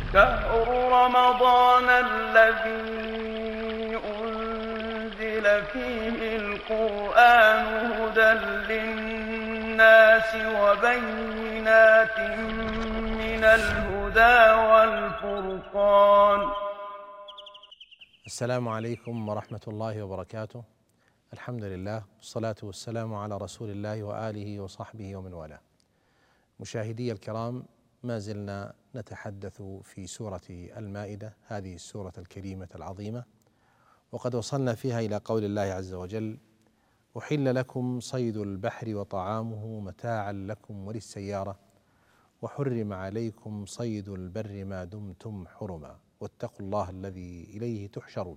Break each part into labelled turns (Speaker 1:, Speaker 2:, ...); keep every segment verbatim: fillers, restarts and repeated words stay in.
Speaker 1: شهر رمضان الذي أنزل فيه القرآن هدى للناس وبينات من الهدى والفرقان.
Speaker 2: السلام عليكم ورحمة الله وبركاته. الحمد لله والصلاة والسلام على رسول الله وآله وصحبه ومن والاه. مشاهدي الكرام، ما زلنا نتحدث في سورة المائدة، هذه السورة الكريمة العظيمة، وقد وصلنا فيها إلى قول الله عز وجل: أحل لكم صيد البحر وطعامه متاعا لكم وللسيارة وحرم عليكم صيد البر ما دمتم حرما واتقوا الله الذي إليه تحشرون.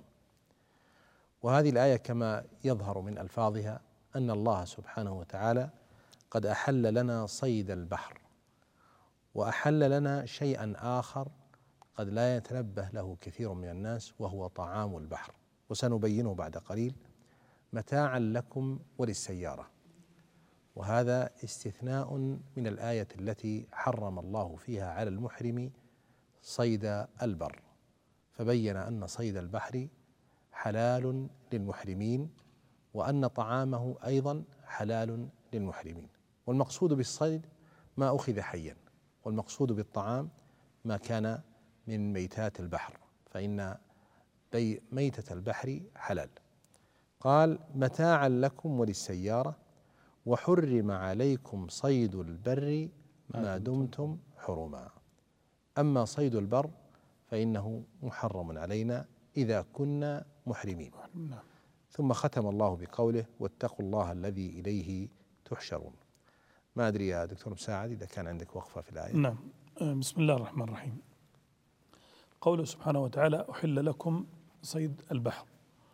Speaker 2: وهذه الآية كما يظهر من ألفاظها أن الله سبحانه وتعالى قد أحل لنا صيد البحر، وأحل لنا شيئا آخر قد لا يتنبه له كثير من الناس، وهو طعام البحر، وسنبينه بعد قليل. متاعا لكم وللسيارة، وهذا استثناء من الآية التي حرم الله فيها على المحرم صيد البر، فبين أن صيد البحر حلال للمحرمين، وأن طعامه أيضا حلال للمحرمين. والمقصود بالصيد ما أخذ حيا، والمقصود بالطعام ما كان من ميتات البحر، فإن ميتة البحر حلال. قال: متاعا لكم وللسيارة وحرم عليكم صيد البر ما دمتم حرما. أما صيد البر فإنه محرم علينا إذا كنا محرمين. ثم ختم الله بقوله: واتقوا الله الذي إليه تحشرون. ما أدري يا دكتور مساعد إذا كان عندك وقفة في الآية.
Speaker 3: نعم. بسم الله الرحمن الرحيم. قوله سبحانه وتعالى: أحل لكم صيد البحر.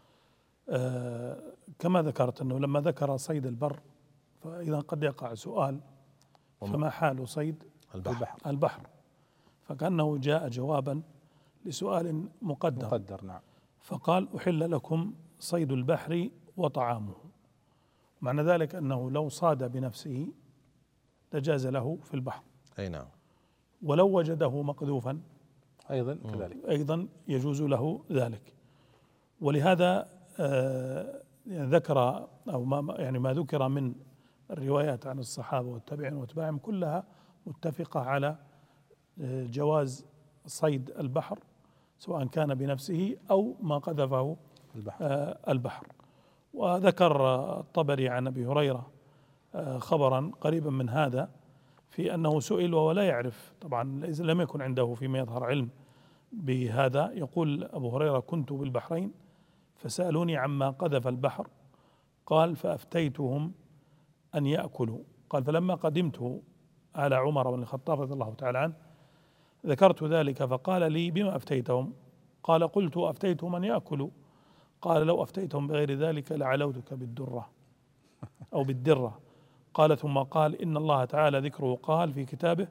Speaker 3: آه كما ذكرت أنه لما ذكر صيد البر فإذا قد يقع سؤال: فما حال صيد البحر, البحر فكأنه جاء جوابا لسؤال مقدر,
Speaker 4: مقدر نعم.
Speaker 3: فقال: أحل لكم صيد البحر وطعامه. معنى ذلك أنه لو صاد بنفسه لجاز له في البحر،
Speaker 2: أي نعم،
Speaker 3: ولو وجده مقذوفا
Speaker 4: أيضا كذلك
Speaker 3: أيضا يجوز له ذلك. ولهذا آه يعني ذكر أو ما يعني ما ذكر من الروايات عن الصحابة والتابعين واتباعهم كلها متفقة على آه جواز صيد البحر، سواء كان بنفسه أو ما قذفه البحر, آه البحر. وذكر الطبري عن أبي هريرة آه خبرا قريبا من هذا، في أنه سئل وهو لا يعرف، طبعا إذا لم يكن عنده فيما يظهر علم بهذا، يقول أبو هريرة: كنت بالبحرين فسألوني عما قذف البحر، قال: فأفتيتهم أن يأكلوا. قال: فلما قدمت على عمر بن الخطاب رضي الله تعالى عنه ذكرت ذلك، فقال لي: بما أفتيتهم؟ قال: قلت: أفتيتهم أن يأكلوا. قال: لو أفتيتهم بغير ذلك لعلوتك بالدرة أو بالدرة. قال: ثم قال: إن الله تعالى ذكره قال في كتابه: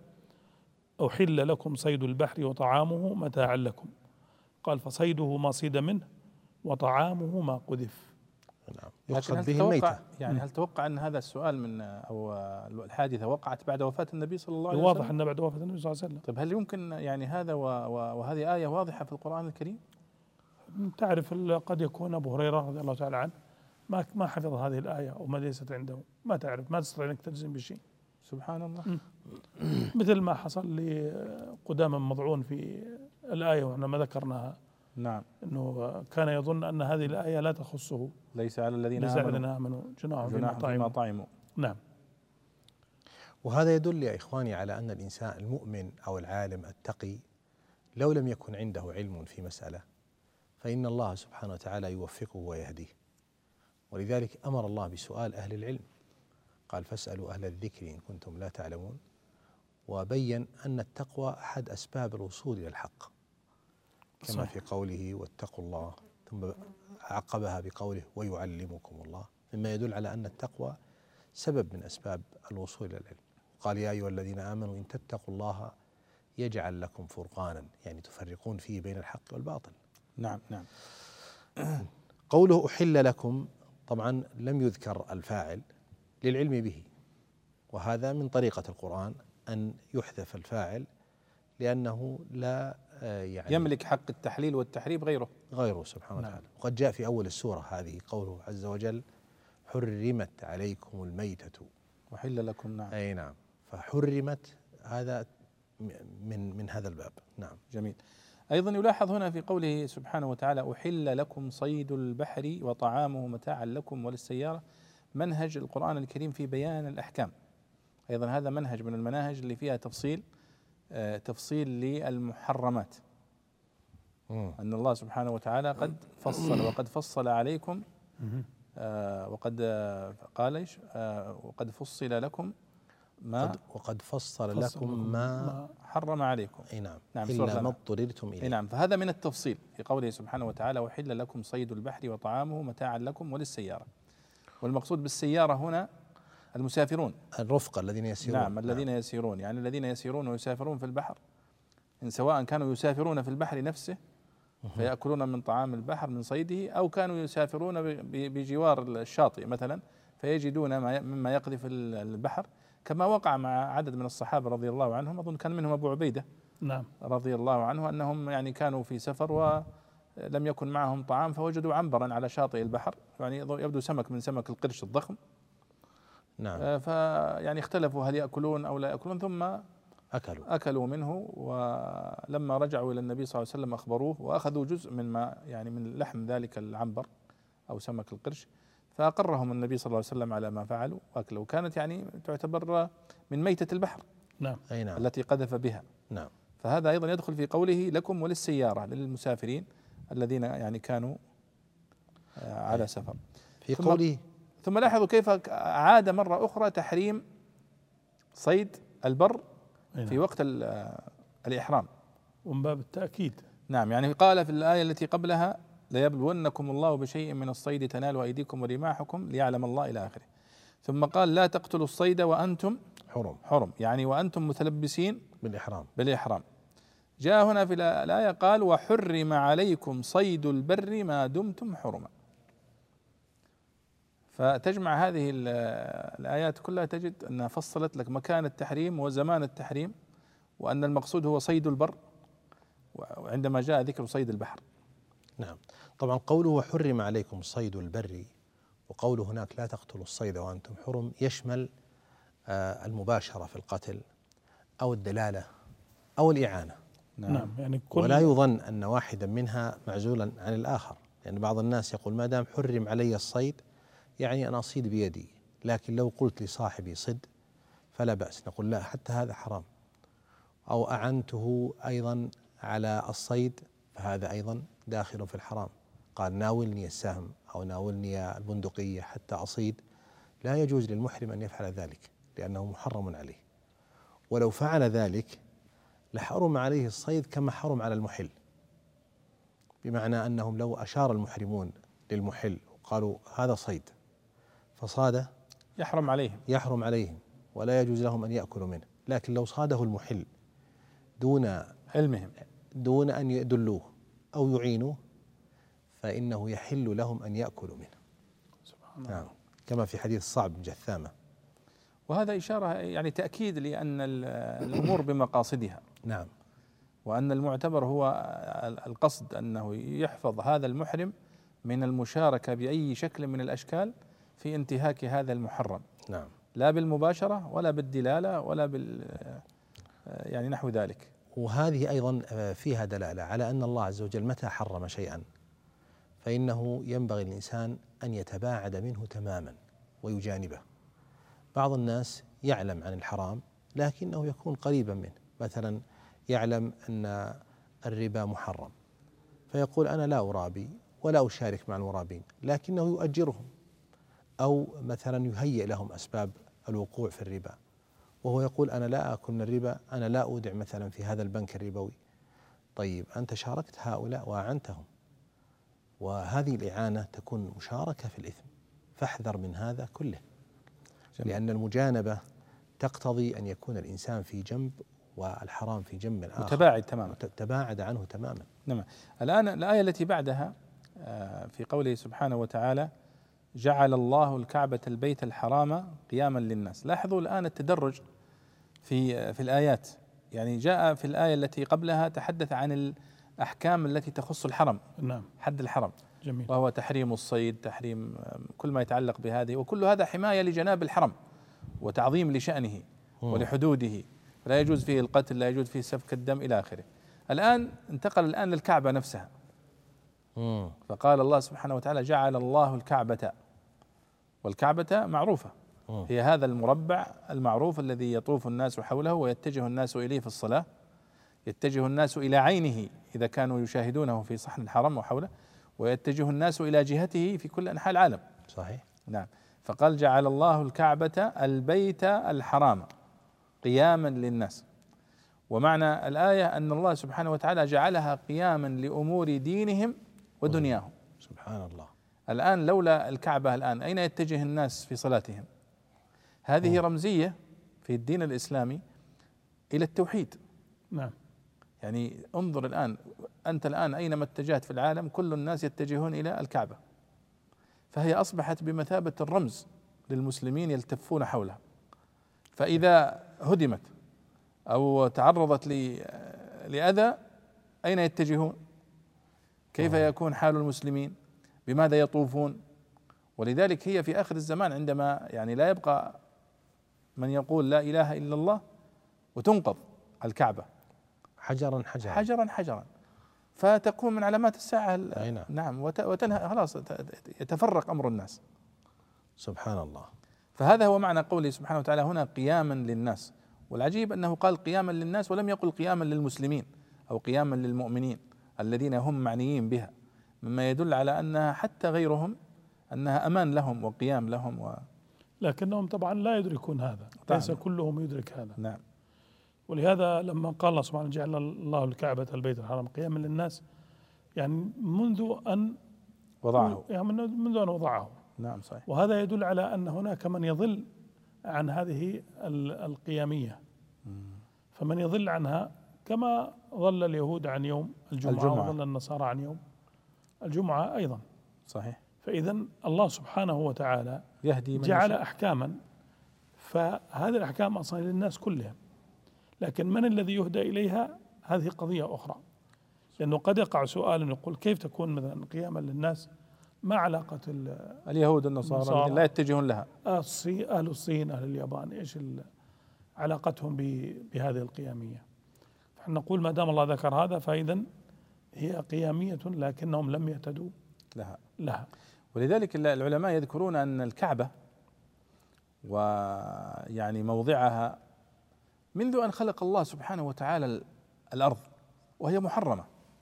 Speaker 3: أحل لكم صيد البحر وطعامه متاعا لكم. قال: فصيده ما صيد منه وطعامه ما قذف.
Speaker 2: نعم.
Speaker 4: لكن هل تتوقع يعني هل تتوقع أن هذا السؤال من أو الحادثة وقعت بعد وفاة النبي صلى الله عليه وسلم؟
Speaker 3: واضح أن بعد وفاة النبي صلى الله عليه وسلم.
Speaker 4: طيب هل يمكن يعني هذا وهذه آية واضحة في القرآن الكريم؟
Speaker 3: تعرف قد يكون أبو هريرة رضي الله تعالى عنه ما ما حفظ هذه الآية أو ما ليست عنده، ما تعرف، ما تستطيع أنك تجزم بشيء.
Speaker 4: سبحان الله.
Speaker 3: مثل ما حصل لقدامى مضعون في الآية وإحنا ما ذكرناها.
Speaker 4: نعم.
Speaker 3: أنه كان يظن أن هذه الآية لا تخصه،
Speaker 4: ليس على الذين
Speaker 3: آمنوا, آمنوا جناح فيما
Speaker 4: طعموا.
Speaker 3: نعم.
Speaker 2: وهذا يدل يا إخواني على أن الإنسان المؤمن أو العالم التقي لو لم يكن عنده علم في مسألة فإن الله سبحانه وتعالى يوفقه ويهديه. ولذلك أمر الله بسؤال أهل العلم، قال: فاسألوا أهل الذكر إن كنتم لا تعلمون. وبين أن التقوى أحد أسباب الوصول إلى الحق، كما صحيح. في قوله: واتقوا الله، ثم عقبها بقوله: ويعلمكم الله، مما يدل على أن التقوى سبب من أسباب الوصول إلى العلم. قال: يا أيها الذين آمنوا إن تتقوا الله يجعل لكم فرقانا، يعني تفرقون فيه بين الحق والباطل.
Speaker 4: نعم نعم.
Speaker 2: قوله أحل لكم، طبعا لم يذكر الفاعل للعلم به، وهذا من طريقة القرآن أن يحذف الفاعل لأنه لا يعني
Speaker 4: يملك حق التحليل والتحريم غيره
Speaker 2: غيره سبحانه
Speaker 3: نعم.
Speaker 2: وتعالى. وقد جاء في أول السورة هذه قوله عز وجل: حرمت عليكم الميتة
Speaker 4: وحل لكم. نعم.
Speaker 2: أي نعم، فحرمت هذا من من هذا الباب. نعم.
Speaker 4: جميل. أيضا يلاحظ هنا في قوله سبحانه وتعالى: أحل لكم صيد البحر وطعامه متاعا لكم وللسيارة، منهج القرآن الكريم في بيان الأحكام. أيضا هذا منهج من المناهج اللي فيها تفصيل آه تفصيل للمحرمات.
Speaker 2: مم.
Speaker 4: أن الله سبحانه وتعالى قد فصل وقد فصل عليكم آه وقد آه قال إيش آه وقد فصل لكم ما
Speaker 2: قد وقد فصل,
Speaker 3: فصل
Speaker 2: لكم,
Speaker 3: لكم
Speaker 2: ما,
Speaker 3: ما
Speaker 4: حرم عليكم.
Speaker 2: أي نعم,
Speaker 4: نعم
Speaker 2: إلا ما اضطررتم إليه.
Speaker 4: نعم. فهذا من التفصيل في قوله سبحانه وتعالى: وحل لكم صيد البحر وطعامه متاعا لكم وللسيارة. والمقصود بالسيارة هنا المسافرون،
Speaker 2: الرفقة الذين يسيرون.
Speaker 4: نعم الذين نعم. يسيرون، يعني الذين يسيرون ويسافرون في البحر، إن سواء كانوا يسافرون في البحر نفسه فيأكلون من طعام البحر من صيده، أو كانوا يسافرون بجوار الشاطئ مثلا فيجدون مما يقذف البحر، كما وقع مع عدد من الصحابة رضي الله عنهم. أظن كان منهم أبو عبيدة
Speaker 3: نعم
Speaker 4: رضي الله عنه، أنهم يعني كانوا في سفر ولم يكن معهم طعام فوجدوا عنبرا على شاطئ البحر، يعني يبدو سمك من سمك القرش الضخم.
Speaker 2: نعم.
Speaker 4: فيعني اختلفوا هل يأكلون أو لا يأكلون، ثم
Speaker 2: أكلوا
Speaker 4: أكلوا منه. ولما رجعوا إلى النبي صلى الله عليه وسلم أخبروه وأخذوا جزء من ما يعني من لحم ذلك العنبر أو سمك القرش، فأقرهم النبي صلى الله عليه وسلم على ما فعلوا وأكلوا. كانت يعني تعتبر من ميتة البحر
Speaker 3: نعم.
Speaker 2: أي نعم.
Speaker 4: التي قذف بها.
Speaker 2: نعم.
Speaker 4: فهذا أيضا يدخل في قوله لكم وللسيارة، للمسافرين الذين يعني كانوا على سفر.
Speaker 2: في قوله
Speaker 4: ثم لاحظوا كيف عاد مرة أخرى تحريم صيد البر في وقت الإحرام
Speaker 3: ومن باب التأكيد.
Speaker 4: نعم. يعني قال في الآية التي قبلها: ليبلونكم الله بشيء من الصيد تنال أيديكم ورماحكم ليعلم الله إلى آخره. ثم قال: لا تقتلوا الصيد وأنتم
Speaker 2: حرم
Speaker 4: حرم، يعني وأنتم متلبسين
Speaker 2: بالإحرام
Speaker 4: بالإحرام. جاء هنا في الآية قال: وحرم عليكم صيد البر ما دمتم حرما. فتجمع هذه الآيات كلها تجد أنها فصلت لك مكان التحريم وزمان التحريم، وأن المقصود هو صيد البر، وعندما جاء ذكر صيد البحر.
Speaker 2: نعم. طبعا قوله وحرم عليكم صيد البر، وقوله هناك لا تقتلوا الصيد وأنتم حرم، يشمل آه المباشرة في القتل أو الدلالة أو الإعانة.
Speaker 3: نعم. نعم. يعني كل
Speaker 2: ولا يظن أن واحدا منها معزولا عن الآخر، لأن يعني بعض الناس يقول ما دام حرم علي الصيد يعني أنا أصيد بيدي، لكن لو قلت لصاحبي صد فلا بأس، نقول لا، حتى هذا حرام. أو أعنته أيضا على الصيد فهذا أيضا داخل في الحرام. قال ناولني السهم أو ناولني البندقية حتى أصيد، لا يجوز للمحرم أن يفعل ذلك لأنه محرم عليه. ولو فعل ذلك لحرم عليه الصيد كما حرم على المحل، بمعنى أنهم لو أشار المحرمون للمحل وقالوا هذا صيد فصاد
Speaker 4: يحرم عليهم
Speaker 2: يحرم عليهم ولا يجوز لهم أن يأكلوا منه. لكن لو صاده المحل دون
Speaker 4: علمهم
Speaker 2: دون أن يدلوه أو يعينوه فإنه يحل لهم أن يأكلوا منه.
Speaker 4: سبحان الله.
Speaker 2: نعم. كما في حديث صعب بن جثامة.
Speaker 4: وهذا إشارة يعني تأكيد لأن الأمور بمقاصدها.
Speaker 2: نعم.
Speaker 4: وأن المعتبر هو القصد أنه يحفظ هذا المحرم من المشاركة بأي شكل من الأشكال في انتهاك هذا المحرم.
Speaker 2: نعم.
Speaker 4: لا بالمباشرة ولا بالدلالة ولا بال يعني نحو ذلك.
Speaker 2: وهذه أيضا فيها دلالة على أن الله عز وجل متى حرم شيئا فإنه ينبغي الإنسان أن يتباعد منه تماما ويجانبه. بعض الناس يعلم عن الحرام لكنه يكون قريبا منه، مثلا يعلم أن الربا محرم فيقول أنا لا أرابي ولا أشارك مع المرابين، لكنه يؤجرهم أو مثلا يهيئ لهم أسباب الوقوع في الربا، وهو يقول أنا لا آكل من الربا، أنا لا أودع مثلا في هذا البنك الربوي. طيب أنت شاركت هؤلاء وأعنتهم، وهذه الإعانة تكون مشاركة في الإثم، فاحذر من هذا كله. جميل. لأن المجانبة تقتضي أن يكون الإنسان في جنب والحرام في جنب آخر،
Speaker 4: متباعد تماما،
Speaker 2: تباعد عنه تماما.
Speaker 4: نعم. الآن الآية التي بعدها في قوله سبحانه وتعالى: جعل الله الكعبة البيت الحرام قياما للناس. لاحظوا الآن التدرج في في الآيات، يعني جاء في الآية التي قبلها تحدث عن الأحكام التي تخص الحرم،
Speaker 3: نعم،
Speaker 4: حد الحرم،
Speaker 3: جميل،
Speaker 4: وهو تحريم الصيد، تحريم كل ما يتعلق بهذه، وكل هذا حماية لجناب الحرم وتعظيم لشأنه ولحدوده، لا يجوز فيه القتل، لا يجوز فيه سفك الدم إلى آخره. الآن انتقل الآن للكعبة نفسها، فقال الله سبحانه وتعالى: جعل الله الكعبة، والكعبة معروفة، هي هذا المربع المعروف الذي يطوف الناس حوله ويتجه الناس إليه في الصلاة، يتجه الناس إلى عينه إذا كانوا يشاهدونه في صحن الحرم وحوله، ويتجه الناس إلى جهته في كل أنحاء العالم.
Speaker 2: صحيح،
Speaker 4: نعم. فقال: جعل الله الكعبة البيت الحرام قياما للناس. ومعنى الآية أن الله سبحانه وتعالى جعلها قياما لأمور دينهم ودنياهم.
Speaker 2: سبحان الله.
Speaker 4: الآن لولا الكعبة الآن أين يتجه الناس في صلاتهم؟ هذه أوه. رمزية في الدين الإسلامي إلى التوحيد.
Speaker 3: نعم.
Speaker 4: يعني انظر الآن، أنت الآن أينما اتجهت في العالم كل الناس يتجهون إلى الكعبة، فهي أصبحت بمثابة الرمز للمسلمين يلتفون حولها. فإذا هدمت أو تعرضت لأذى أين يتجهون؟ كيف يكون حال المسلمين؟ بماذا يطوفون؟ ولذلك هي في آخر الزمان عندما يعني لا يبقى من يقول لا إله إلا الله وتنقض الكعبة
Speaker 2: حجرا حجرا
Speaker 4: حجرا حجرا فتكون من علامات الساعة.
Speaker 2: نعم.
Speaker 4: نعم. وتنهى خلاص، يتفرق أمر الناس.
Speaker 2: سبحان الله.
Speaker 4: فهذا هو معنى قوله سبحانه وتعالى هنا قياما للناس. والعجيب أنه قال قياما للناس ولم يقل قياما للمسلمين أو قياما للمؤمنين الذين هم معنيين بها، مما يدل على أنها حتى غيرهم أنها أمان لهم وقيام لهم و...
Speaker 3: لكنهم طبعا لا يدركون هذا، ليس كلهم يدرك هذا.
Speaker 4: نعم.
Speaker 3: ولهذا لما قال الله سبحانه: جعل الله الكعبة البيت الحرام قياما للناس، يعني منذ أن
Speaker 4: وضعه،
Speaker 3: يعني منذ أن وضعه.
Speaker 4: نعم صحيح.
Speaker 3: وهذا يدل على أن هناك من يضل عن هذه القيامية، فمن يضل عنها كما ضل اليهود عن يوم الجمعة, الجمعة. وضل النصارى عن يوم الجمعة أيضا.
Speaker 4: صحيح.
Speaker 3: فإذا الله سبحانه وتعالى
Speaker 4: يهدي من
Speaker 3: جعل
Speaker 4: يشاء.
Speaker 3: أحكاما، فهذه الأحكام أصلا للناس كلهم، لكن من الذي يهدى إليها هذه قضية أخرى. لأنه قد يقع سؤال يقول: كيف تكون مثلا قياما للناس؟ ما علاقة
Speaker 4: اليهود النصارى لا يتجهون لها؟
Speaker 3: أهل الصين، أهل اليابان، إيش علاقتهم بهذه القيامية؟ فنحن نقول ما دام الله ذكر هذا فإذا هي قيامية، لكنهم لم يهتدوا
Speaker 4: لها
Speaker 3: لها
Speaker 4: ولذلك العلماء يذكرون أن الكعبة ويعني موضعها منذ أن خلق الله سبحانه وتعالى الأرض وهي محرمة،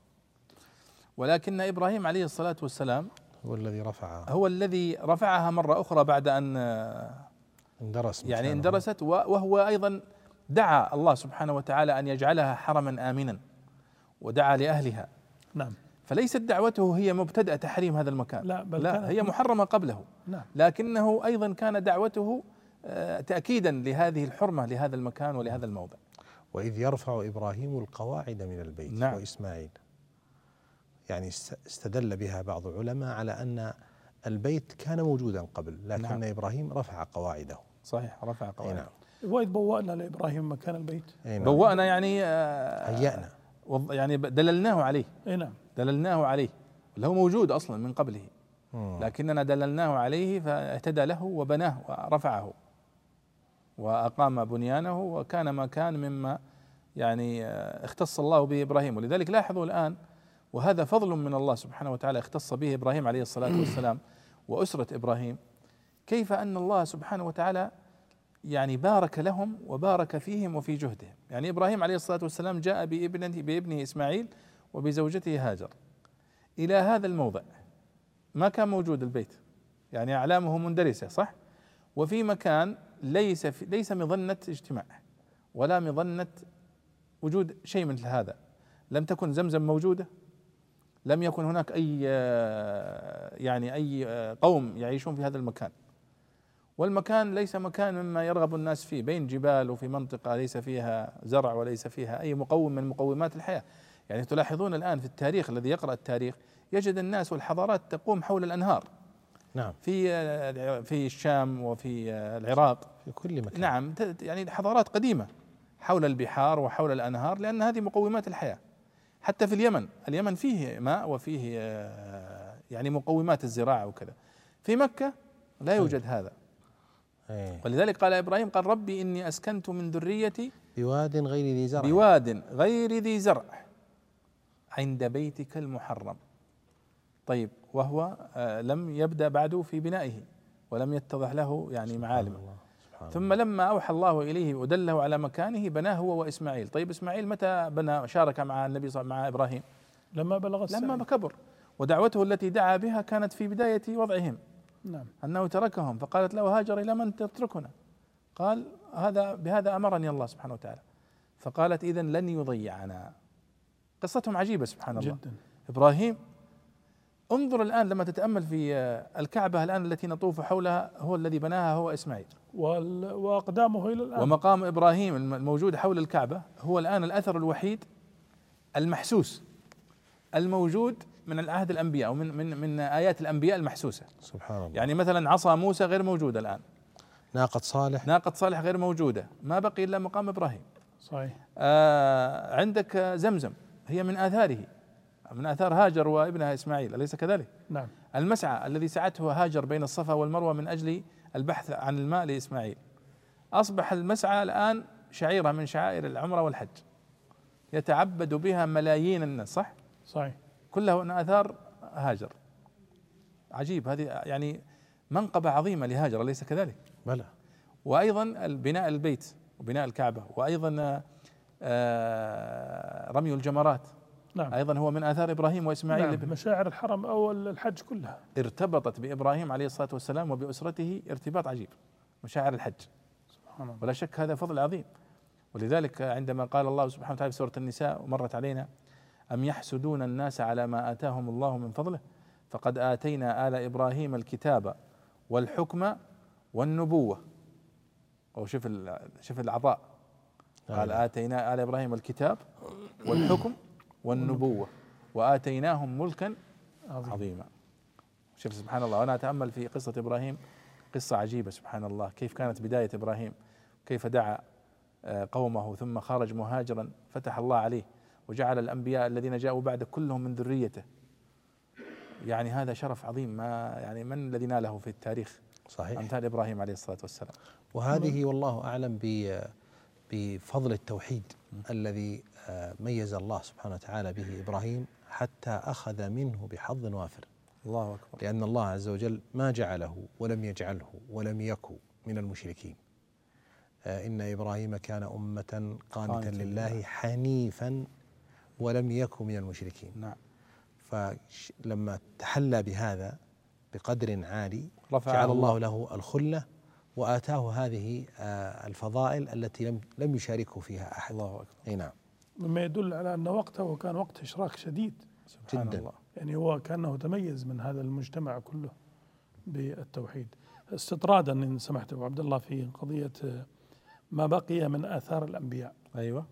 Speaker 4: ولكن إبراهيم عليه الصلاة والسلام
Speaker 2: هو الذي رفعها
Speaker 4: هو الذي رفعها مرة أخرى بعد أن
Speaker 2: اندرس
Speaker 4: يعني اندرست، وهو أيضا دعا الله سبحانه وتعالى أن يجعلها حرما آمنا ودعا لأهلها.
Speaker 3: نعم.
Speaker 4: فليست دعوته هي مبتدأ تحريم هذا المكان،
Speaker 3: لا, بل
Speaker 4: لا هي محرمة قبله.
Speaker 3: نعم.
Speaker 4: لكنه أيضا كان دعوته تأكيدا لهذه الحرمة لهذا المكان ولهذا الموضع.
Speaker 2: وإذ يرفع إبراهيم القواعد من البيت.
Speaker 4: نعم.
Speaker 2: وإسماعيل، يعني استدل بها بعض العلماء على أن البيت كان موجودا قبل، لكن نعم. إبراهيم رفع قواعده.
Speaker 4: صحيح، رفع قواعده.
Speaker 2: نعم.
Speaker 3: وإذ بوأنا لإبراهيم مكان البيت.
Speaker 2: نعم.
Speaker 4: بوأنا يعني
Speaker 2: هيأنا،
Speaker 4: يعني دللناه عليه.
Speaker 3: أي نعم.
Speaker 4: دللناه عليه اللي هو موجود أصلا من قبله، لكننا دللناه عليه فاهتدى له وبناه ورفعه وأقام بنيانه، وكان مكان مما يعني اختص الله به إبراهيم. ولذلك لاحظوا الآن، وهذا فضل من الله سبحانه وتعالى اختص به إبراهيم عليه الصلاة والسلام وأسرة إبراهيم، كيف أن الله سبحانه وتعالى يعني بارك لهم وبارك فيهم وفي جهدهم. يعني إبراهيم عليه الصلاة والسلام جاء بابنه, بابنه إسماعيل وبزوجته هاجر إلى هذا الموضع، ما كان موجود البيت، يعني أعلامه مندرسة صح، وفي مكان ليس في ليس مظنة اجتماع ولا مظنة وجود شيء مثل هذا. لم تكن زمزم موجودة، لم يكن هناك أي يعني أي قوم يعيشون في هذا المكان، والمكان ليس مكان مما يرغب الناس فيه، بين جبال وفي منطقة ليس فيها زرع وليس فيها أي مقوم من مقومات الحياة. يعني تلاحظون الآن في التاريخ، الذي يقرأ التاريخ يجد الناس والحضارات تقوم حول الأنهار.
Speaker 2: نعم.
Speaker 4: في في الشام وفي العراق،
Speaker 2: في كل مكان.
Speaker 4: نعم، يعني حضارات قديمة حول البحار وحول الأنهار، لأن هذه مقومات الحياة. حتى في اليمن، اليمن فيه ماء وفيه يعني مقومات الزراعة وكذا. في مكة لا يوجد هذا، ولذلك قال إبراهيم قال ربي إني أسكنت من ذريتي
Speaker 2: بواد غير ذي زرع
Speaker 4: بواد غير ذي زرع عند بيتك المحرم. طيب، وهو لم يبدأ بعد في بنائه ولم يتضح له يعني معالمه. ثم لما أوحى الله إليه ودله على مكانه بناه هو وإسماعيل. طيب إسماعيل متى بنى شارك مع النبي صلى مع إبراهيم؟
Speaker 3: لما بلغ السعي،
Speaker 4: لما كبر، ودعوته التي دعا بها كانت في بداية وضعهم.
Speaker 3: نعم.
Speaker 4: أنه تركهم، فقالت له هاجر إلى من تتركنا؟ قال هذا بهذا أمرني الله سبحانه وتعالى. فقالت إذن لن يضيعنا. قصتهم عجيبة سبحان الله
Speaker 3: جدا.
Speaker 4: إبراهيم، انظر الآن لما تتأمل في الكعبة الآن التي نطوف حولها، هو الذي بناها هو إسماعيل،
Speaker 3: وأقدامه إلى الآن.
Speaker 4: ومقام إبراهيم الموجود حول الكعبة هو الآن الأثر الوحيد المحسوس الموجود من العهد الأنبياء ومن من من آيات الأنبياء المحسوسة.
Speaker 2: سبحان الله.
Speaker 4: يعني مثلا عصا موسى غير موجودة الآن،
Speaker 2: ناقة صالح
Speaker 4: ناقة صالح غير موجودة، ما بقي إلا مقام إبراهيم.
Speaker 3: صحيح.
Speaker 4: آه عندك زمزم هي من آثاره، من آثار هاجر وابنها إسماعيل، أليس كذلك؟
Speaker 3: نعم.
Speaker 4: المسعى الذي سعته هاجر بين الصفا والمروة من أجل البحث عن الماء لإسماعيل، أصبح المسعى الآن شعيرة من شعائر العمرة والحج يتعبد بها ملايين الناس، صح؟
Speaker 3: صحيح.
Speaker 4: كلها من آثار هاجر. عجيب، هذه يعني منقبة عظيمة لهاجر، أليس كذلك؟
Speaker 2: بلى.
Speaker 4: وأيضا بناء البيت وبناء الكعبة، وأيضا رمي الجمرات،
Speaker 3: نعم.
Speaker 4: أيضا هو من آثار إبراهيم وإسماعيل.
Speaker 3: نعم. مشاعر الحرم أو الحج كلها
Speaker 4: ارتبطت بإبراهيم عليه الصلاة والسلام وبأسرته ارتباط عجيب، مشاعر الحج.
Speaker 3: سبحان الله.
Speaker 4: ولا شك هذا فضل عظيم. ولذلك عندما قال الله سبحانه وتعالى في سورة النساء ومرت علينا: أم يحسدون الناس على ما آتاهم الله من فضله فقد آتينا آل إبراهيم الكتاب والحكم والنبوة. أو شوف شوف العطاء، قال آتينا آل إبراهيم الكتاب والحكم والنبوة وآتيناهم ملكا عظيما. شوف سبحان الله. وأنا أتأمل في قصة إبراهيم، قصة عجيبة سبحان الله، كيف كانت بداية إبراهيم، كيف دعا قومه ثم خرج مهاجرا، فتح الله عليه وجعل الأنبياء الذين جاءوا بعد كلهم من ذريته. يعني هذا شرف عظيم، ما يعني من الذي ناله في التاريخ؟
Speaker 2: صحيح.
Speaker 4: أمثال إبراهيم عليه الصلاة والسلام.
Speaker 2: وهذه والله أعلم بفضل التوحيد الذي ميز الله سبحانه وتعالى به إبراهيم حتى أخذ منه بحظ وافر.
Speaker 4: الله أكبر.
Speaker 2: لأن الله عز وجل ما جعله ولم يجعله ولم يكن من المشركين. إن إبراهيم كان أمة قانتا لله حنيفا ولم يكن من المشركين.
Speaker 4: نعم.
Speaker 2: فلما تحلى بهذا بقدر عالي
Speaker 4: الله,
Speaker 2: جعل الله له الخلة وآتاه هذه الفضائل التي لم لم يشاركه فيها أحد.
Speaker 4: الله أكبر.
Speaker 2: أي نعم.
Speaker 3: مما يدل على أن وقته كان وقت إشراك شديد
Speaker 2: جدا.
Speaker 3: الله. يعني هو كأنه تميز من هذا المجتمع كله بالتوحيد. استطرادا إن سمحت أبو عبد الله في قضية ما بقي من آثار الأنبياء.
Speaker 4: أيوة.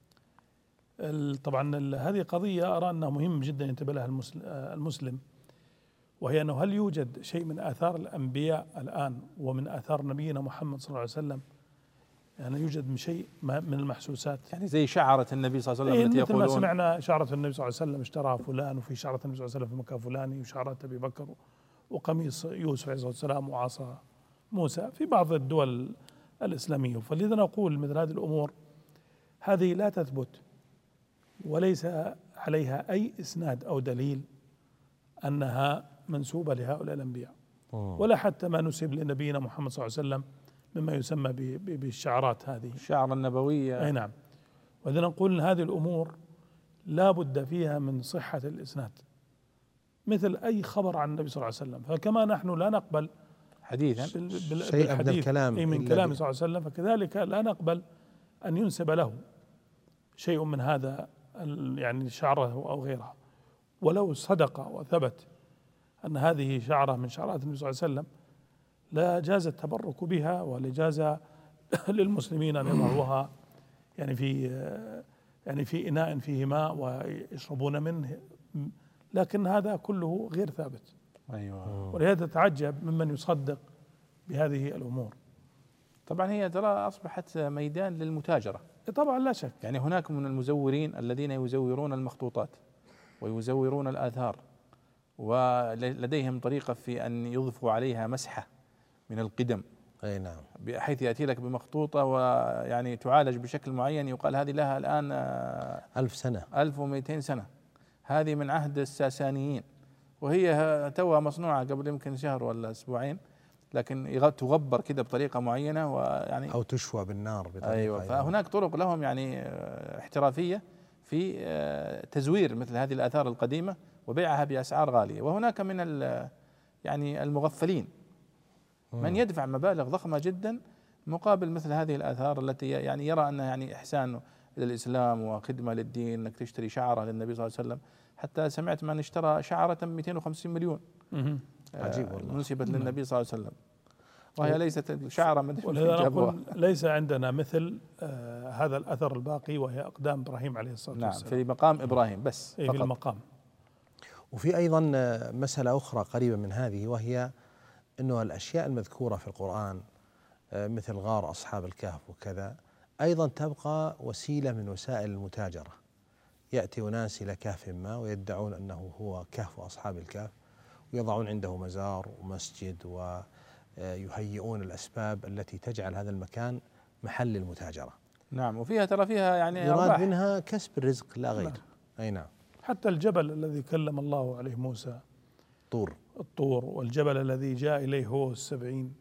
Speaker 3: طبعا هذه قضية أرى أنها مهم جدا ينتبه لها المسلم، وهي أنه هل يوجد شيء من آثار الأنبياء الآن ومن آثار نبينا محمد صلى الله عليه وسلم؟ يعني يوجد من شيء من المحسوسات،
Speaker 4: يعني زي شعرة النبي صلى الله عليه وسلم
Speaker 3: التي
Speaker 4: يقولون،
Speaker 3: مثل ما سمعنا شعرة النبي صلى الله عليه وسلم اشتراها فلان، وفي شعرة النبي صلى الله عليه وسلم في مكان فلاني، وشعرة أبي بكر، وقميص يوسف عليه الصلاة والسلام، وعصا موسى في بعض الدول الإسلامية. فلذا نقول مثل هذه الأمور هذه لا تثبت وليس عليها أي إسناد أو دليل أنها منسوبة لهؤلاء الأنبياء، ولا حتى ما نسب لنبينا محمد صلى الله عليه وسلم مما يسمى بالشعارات هذه،
Speaker 4: الشعر النبوية.
Speaker 3: أي نعم. وإذا نقول أن هذه الأمور لا بد فيها من صحة الإسناد مثل أي خبر عن النبي صلى الله عليه وسلم. فكما نحن لا نقبل
Speaker 4: حديثا
Speaker 3: شيء من الكلام من كلام صلى الله عليه وسلم، فكذلك لا نقبل أن ينسب له شيء من هذا يعني شعره أو غيرها. ولو صدق وثبت أن هذه شعرة من شعرات النبي صلى الله عليه وسلم لا جاز التبرك بها، ولا جاز للمسلمين أن يضعوها يعني في يعني في إناء فيه ماء ويشربون منه، لكن هذا كله غير ثابت.
Speaker 4: أيوة.
Speaker 3: ولهذا تعجب ممن يصدق بهذه الأمور.
Speaker 4: طبعا هي ترى أصبحت ميدان للمتاجرة،
Speaker 3: طبعا لا شك.
Speaker 4: يعني هناك من المزورين الذين يزورون المخطوطات ويزورون الآثار، ولديهم طريقة في أن يضيفوا عليها مسحة من القدم،
Speaker 2: أي نعم،
Speaker 4: بحيث يأتي لك بمخطوطة ويعني تعالج بشكل معين، يقال هذه لها الآن
Speaker 2: ألف سنة،
Speaker 4: ألف ومئتين سنة، هذه من عهد الساسانيين، وهي توها مصنوعة قبل يمكن شهر ولا أسبوعين، لكن تغبر كده بطريقة معينة ويعني
Speaker 2: أو تشوى بالنار بطريقة.
Speaker 4: أيوة. فهناك طرق لهم يعني احترافية في تزوير مثل هذه الآثار القديمة وبيعها بأسعار غالية. وهناك من يعني المغفلين من يدفع مبالغ ضخمة جدا مقابل مثل هذه الآثار التي يعني يرى أنها يعني إحسان إلى الإسلام وخدمة للدين، أنك تشتري شعرة للنبي صلى الله عليه وسلم. حتى سمعت من اشترى شعرة ب مئتين وخمسين مليون
Speaker 2: عجيب والله،
Speaker 4: منسبة للنبي صلى الله عليه وسلم، وهي ليست شعرة.
Speaker 3: ولذا نقول ليس عندنا مثل آه هذا الأثر الباقي، وهي أقدام إبراهيم عليه الصلاة
Speaker 4: نعم
Speaker 3: والسلام.
Speaker 4: في مقام إبراهيم بس
Speaker 3: في
Speaker 4: فقط.
Speaker 3: المقام.
Speaker 2: وفي أيضا مسألة أخرى قريبة من هذه، وهي أنه الأشياء المذكورة في القرآن مثل غار أصحاب الكهف وكذا أيضا تبقى وسيلة من وسائل المتاجرة. يأتي أناس إلى كهف ما ويدعون أنه هو كهف أصحاب الكهف، ويضعون عنده مزار ومسجد ويهيئون الأسباب التي تجعل هذا المكان محل المتاجرة.
Speaker 4: نعم، وفيها ترى فيها يعني
Speaker 2: يراد منها كسب الرزق لا غير.
Speaker 3: نعم.
Speaker 2: أي نعم.
Speaker 3: حتى الجبل الذي كلم الله عليه موسى،
Speaker 2: طور،
Speaker 3: الطور، والجبل الذي جاء إليه هو السبعين،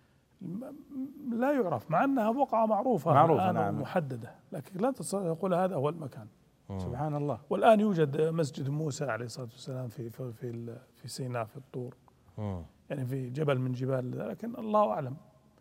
Speaker 3: لا يعرف، مع أنها بقعة معروفة
Speaker 4: معروفة
Speaker 3: الآن
Speaker 4: نعم.
Speaker 3: محددة، لكن لا تستطيع تقول هذا هو المكان.
Speaker 2: مم.
Speaker 4: سبحان الله.
Speaker 3: والآن يوجد مسجد موسى عليه الصلاة والسلام في في في, في سيناء في الطور،
Speaker 2: مم.
Speaker 3: يعني في جبل من جبال، لكن الله أعلم،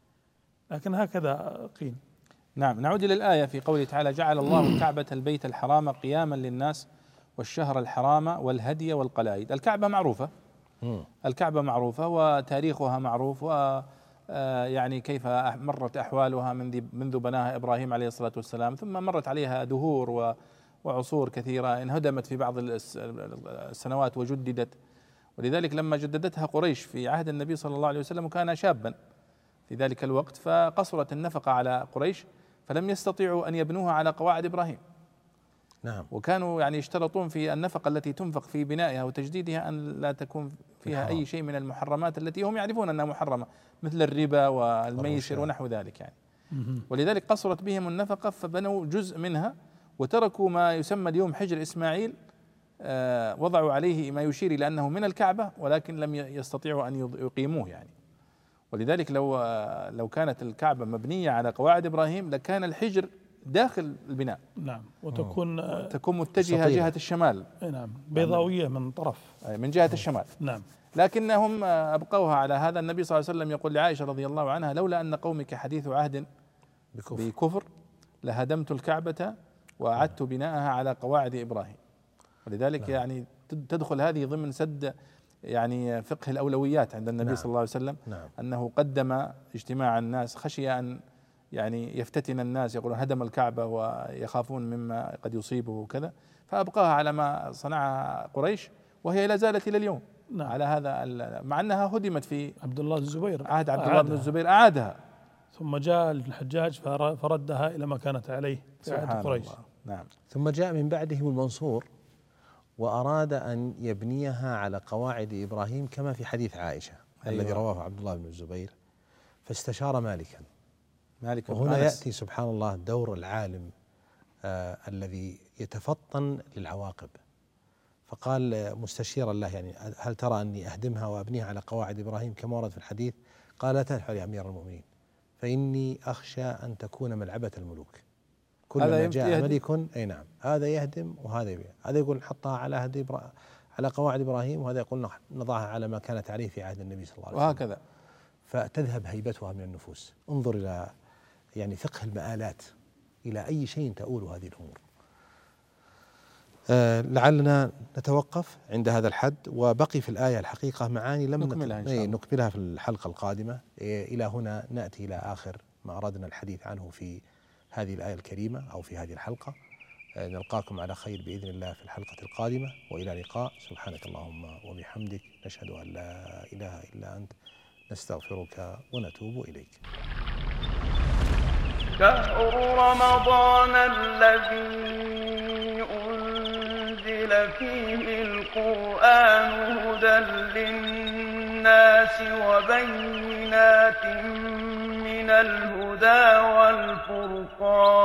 Speaker 3: لكن هكذا قيل.
Speaker 4: نعم. نعود إلى الآية في قوله تعالى: جعل الله الكعبة البيت الحرام قياما للناس والشهر الحرام والهدي والقلائد. الكعبة معروفة،
Speaker 2: مم.
Speaker 4: الكعبة معروفة وتاريخها معروف، و يعني كيف مرت أحوالها منذ منذ بناها إبراهيم عليه الصلاة والسلام، ثم مرت عليها دهور وعصور كثيرة، انهدمت في بعض السنوات وجددت. ولذلك لما جددتها قريش في عهد النبي صلى الله عليه وسلم وكان شابا في ذلك الوقت، فقصرت النفقة على قريش فلم يستطيعوا أن يبنوها على قواعد إبراهيم.
Speaker 2: نعم.
Speaker 4: وكانوا يعني يشترطون في النفقة التي تنفق في بنائها وتجديدها أن لا تكون فيها أي شيء من المحرمات التي هم يعرفون أنها محرمة، مثل الربا والميسر ونحو ذلك يعني. ولذلك قصرت بهم النفقة فبنوا جزء منها وتركوا ما يسمى اليوم حجر إسماعيل، آه وضعوا عليه ما يشير إلى أنه من الكعبة، ولكن لم يستطيعوا أن يقيموه يعني. ولذلك لو آه لو كانت الكعبة مبنية على قواعد إبراهيم لكان الحجر داخل البناء.
Speaker 3: نعم. وتكون
Speaker 4: آه تكون متجهة جهة الشمال.
Speaker 3: نعم، بيضاوية من طرف،
Speaker 4: من جهة الشمال.
Speaker 3: نعم.
Speaker 4: لكنهم أبقوها على هذا. النبي صلى الله عليه وسلم يقول لعائشة رضي الله عنها: لولا أن قومك حديث عهد بكفر, بكفر لهدمت الكعبة وأعدت بناءها على قواعد إبراهيم. ولذلك نعم. يعني تدخل هذه ضمن سد يعني فقه الأولويات عند النبي نعم. صلى الله عليه وسلم نعم. أنه قدم اجتماع الناس خشية أن يعني يفتتن الناس، يقولون هدم الكعبة ويخافون مما قد يصيبه وكذا، فأبقاها على ما صنعها قريش، وهي لا زالت إلى اليوم نعم. على هذا، مع أنها هدمت في
Speaker 3: عبد الله الزبير،
Speaker 4: عهد عبد الله بن الزبير أعادها،
Speaker 3: ثم جاء الحجاج فردها إلى ما كانت عليه في عهد قريش.
Speaker 4: نعم.
Speaker 2: ثم جاء من بعدهم المنصور وأراد أن يبنيها على قواعد إبراهيم كما في حديث عائشة أيوة. الذي رواه عبد الله بن الزبير، فاستشار مالكا مالك وهنا يأتي سبحان الله دور العالم آه الذي يتفطن للعواقب، فقال مستشيرا له يعني هل ترى أني أهدمها وأبنيها على قواعد إبراهيم كما ورد في الحديث؟ قال لا تفعل يا أمير المؤمنين، فإني أخشى أن تكون ملعبة الملوك، كلما جاء ملك أي نعم هذا يهدم وهذا يبيع، هذا يقول نحطها على هدي على قواعد إبراهيم، وهذا يقول نضعها على ما كانت عليه في عهد النبي صلى الله عليه وسلم،
Speaker 4: وهكذا
Speaker 2: فتذهب هيبتها من النفوس. انظر إلى يعني فقه المآلات، إلى أي شيء تؤول هذه الأمور. آه لعلنا نتوقف عند هذا الحد، وبقي في الآية الحقيقة معاني لم
Speaker 4: نكملها إن شاء الله.
Speaker 2: نكملها في الحلقة القادمة. إلى هنا نأتي إلى آخر ما أردنا الحديث عنه في هذه الآية الكريمة أو في هذه الحلقة. آه نلقاكم على خير بإذن الله في الحلقة القادمة، وإلى لقاء. سبحانك اللهم وبحمدك، نشهد أن لا إله إلا أنت، نستغفرك ونتوب إليك.
Speaker 1: شهر رمضان الذي أنزل فيه القرآن هدى للناس وبينات من الهدى والفرقان